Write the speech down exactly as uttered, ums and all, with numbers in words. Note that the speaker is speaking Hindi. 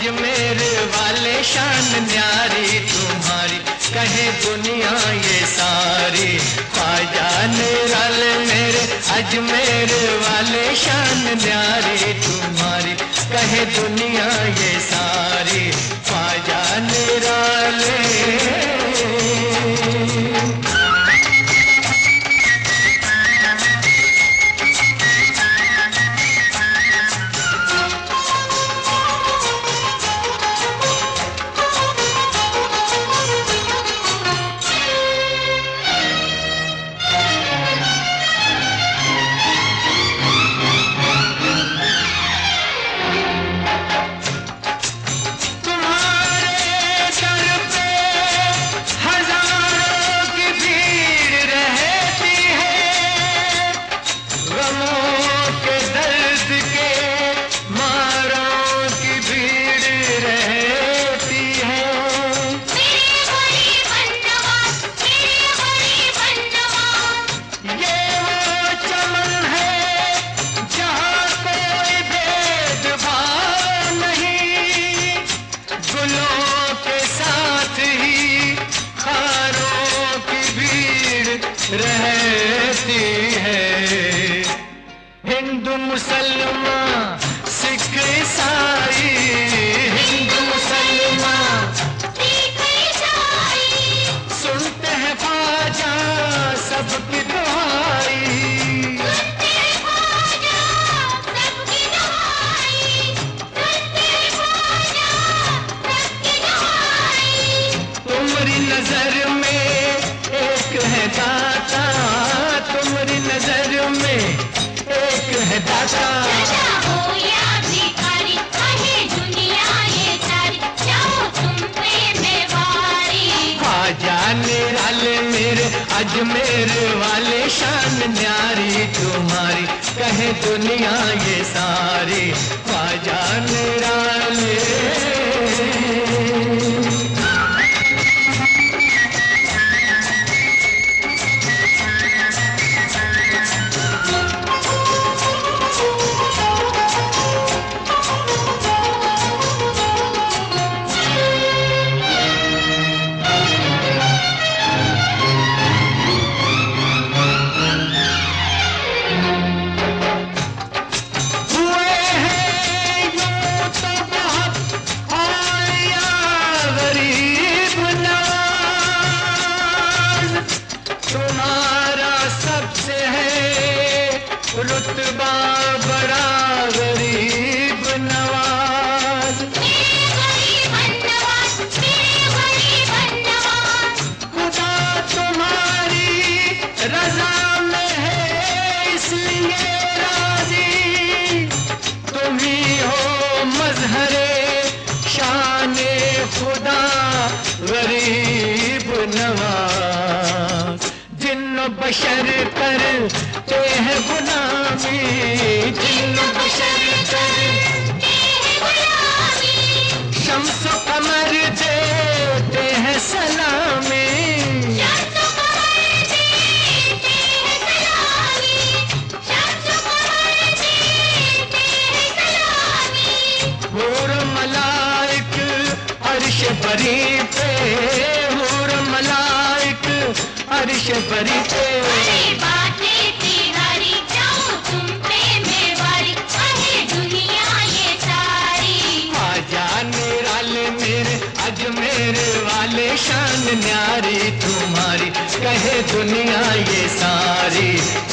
अजमेर वाले शान न्यारी तुम्हारी, कहे दुनिया ये सारी। ख्वाजा निराले मेरे अजमेर वाले शान न्यारी तुम्हारी, कहे दुनिया ये सारी। ख्वाजा निराले रहती है। हिंदू मुसलमान सिख ईसाई, हिंदू मुसलमान सिख ईसाई, सुनते हैं ख्वाजा सबकी दुआई, सुनते हैं ख्वाजा सबकी दुआई, सुनते हैं ख्वाजा सबकी दुआई। तुम्हारी नजर में एक है दाता, तुम्हारी नजर में एक है दाता। हो या भिखारी, कहे दुनिया ये सारी, जाओ तुम पे में वारी। ख्वाजा निराले मेरे अजमेर वाले शान न्यारी तुम्हारी, कहे दुनिया ये सारी। ख्वाजा निराले रुतबा बड़ा गरीब नवाज, खुदा तुम्हारी रजा में है इसलिए राजी। तुम ही हो मजहरे शाने खुदा गरीब नवाज। जिन्न बशर करते हैं गुलामी, जिन्न बशर करते हैं गुलामी, शम्स कमर देते हैं सलामी, शम्स कमर देते हैं सलामी, शम्स कमर देते हैं सलामी। हूर मलाइक अर्श बरी पे, हूर मलाइक अर्श बरी पे, बातें तिहारी, जाओ तुम पे में वारी, कहे दुनिया ये सारी। ख्वाजा निराले मेरे अजमेर वाले शान न्यारी तुम्हारी, कहे दुनिया ये सारी।